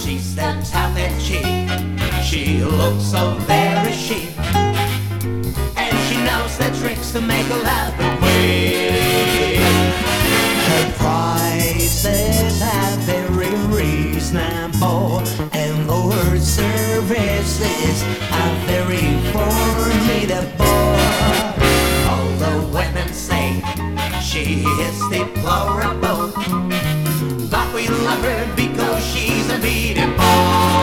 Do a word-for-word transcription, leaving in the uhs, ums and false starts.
she's the toughest chick. She looks so very chic, and she knows the tricks to make a love away. Her prices are very reasonable, and her services are very formidable. Although women say she is deplorable, but we love her because she's unbeatable.